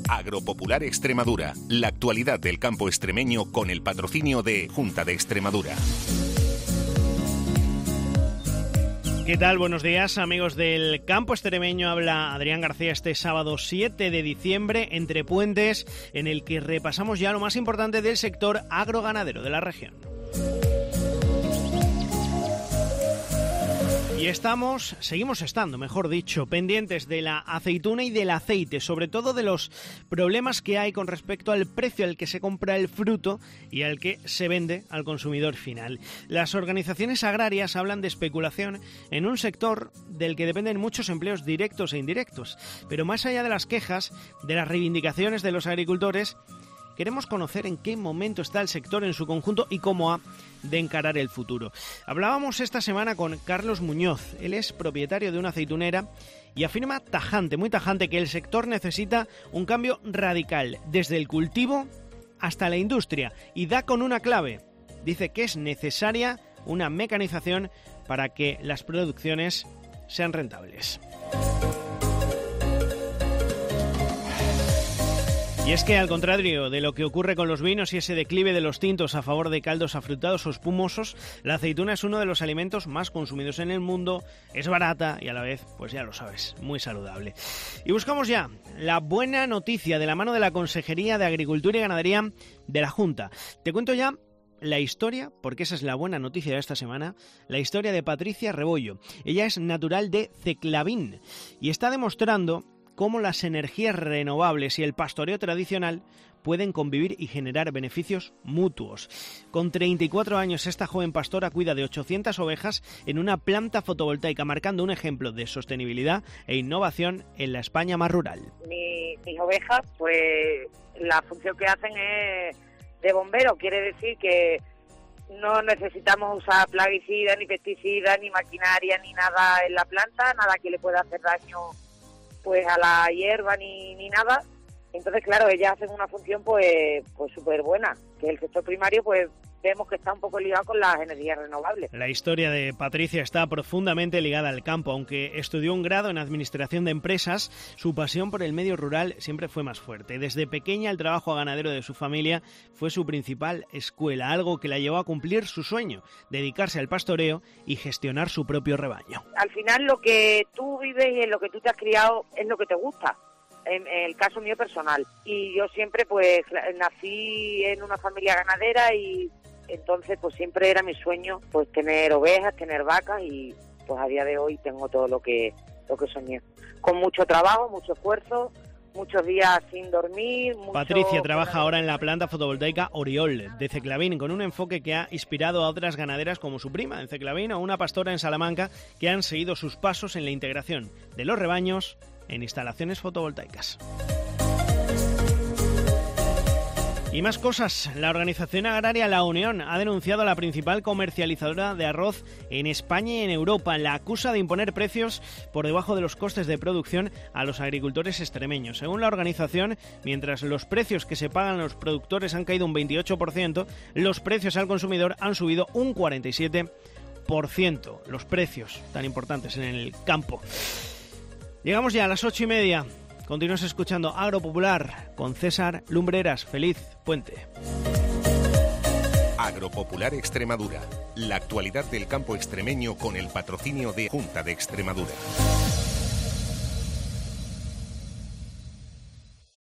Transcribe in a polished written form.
Agropopular Extremadura, la actualidad del campo extremeño con el patrocinio de Junta de Extremadura. ¿Qué tal? Buenos días, amigos del campo extremeño. Habla Adrián García este sábado 7 de diciembre, entre puentes, en el que repasamos ya lo más importante del sector agroganadero de la región. Y seguimos estando, mejor dicho, pendientes de la aceituna y del aceite, sobre todo de los problemas que hay con respecto al precio al que se compra el fruto y al que se vende al consumidor final. Las organizaciones agrarias hablan de especulación en un sector del que dependen muchos empleos directos e indirectos, pero más allá de las quejas, de las reivindicaciones de los agricultores, queremos conocer en qué momento está el sector en su conjunto y cómo ha de encarar el futuro. Hablábamos esta semana con Carlos Muñoz. Él es propietario de una aceitunera y afirma muy tajante, que el sector necesita un cambio radical, desde el cultivo hasta la industria, y da con una clave. Dice que es necesaria una mecanización para que las producciones sean rentables. Y es que, al contrario de lo que ocurre con los vinos y ese declive de los tintos a favor de caldos afrutados o espumosos, la aceituna es uno de los alimentos más consumidos en el mundo, es barata y a la vez, pues ya lo sabes, muy saludable. Y buscamos ya la buena noticia de la mano de la Consejería de Agricultura y Ganadería de la Junta. Te cuento ya la historia, porque esa es la buena noticia de esta semana, la historia de Patricia Rebollo. Ella es natural de Ceclavín y está demostrando cómo las energías renovables y el pastoreo tradicional pueden convivir y generar beneficios mutuos. Con 34 años, esta joven pastora cuida de 800 ovejas en una planta fotovoltaica, marcando un ejemplo de sostenibilidad e innovación en la España más rural. Mis ovejas, pues la función que hacen es de bombero, quiere decir que no necesitamos usar plaguicidas, ni pesticidas, ni maquinaria, ni nada en la planta, nada que le pueda hacer daño pues a la hierba ni nada. Entonces, claro, ellas hacen una función pues súper buena, que el sector primario pues vemos que está un poco ligado con las energías renovables. La historia de Patricia está profundamente ligada al campo. Aunque estudió un grado en administración de empresas, su pasión por el medio rural siempre fue más fuerte. Desde pequeña, el trabajo ganadero de su familia fue su principal escuela, algo que la llevó a cumplir su sueño, dedicarse al pastoreo y gestionar su propio rebaño. Al final, lo que tú vives y en lo que tú te has criado es lo que te gusta. En el caso mío personal. Y yo siempre pues nací en una familia ganadera y entonces pues siempre era mi sueño pues tener ovejas, tener vacas, y pues a día de hoy tengo todo lo que soñé. Con mucho trabajo, mucho esfuerzo, muchos días sin dormir. Patricia trabaja ahora en la planta fotovoltaica Oriol de Ceclavín, con un enfoque que ha inspirado a otras ganaderas como su prima en Ceclavín o una pastora en Salamanca, que han seguido sus pasos en la integración de los rebaños en instalaciones fotovoltaicas. Y más cosas. La organización agraria La Unión ha denunciado a la principal comercializadora de arroz en España y en Europa. La acusa de imponer precios por debajo de los costes de producción a los agricultores extremeños. Según la organización, mientras los precios que se pagan a los productores han caído un 28%, los precios al consumidor han subido un 47%. Los precios tan importantes en el campo. Llegamos ya a las 8:30. Continúas escuchando Agropopular con César Lumbreras. Feliz puente. Agropopular Extremadura, la actualidad del campo extremeño con el patrocinio de Junta de Extremadura.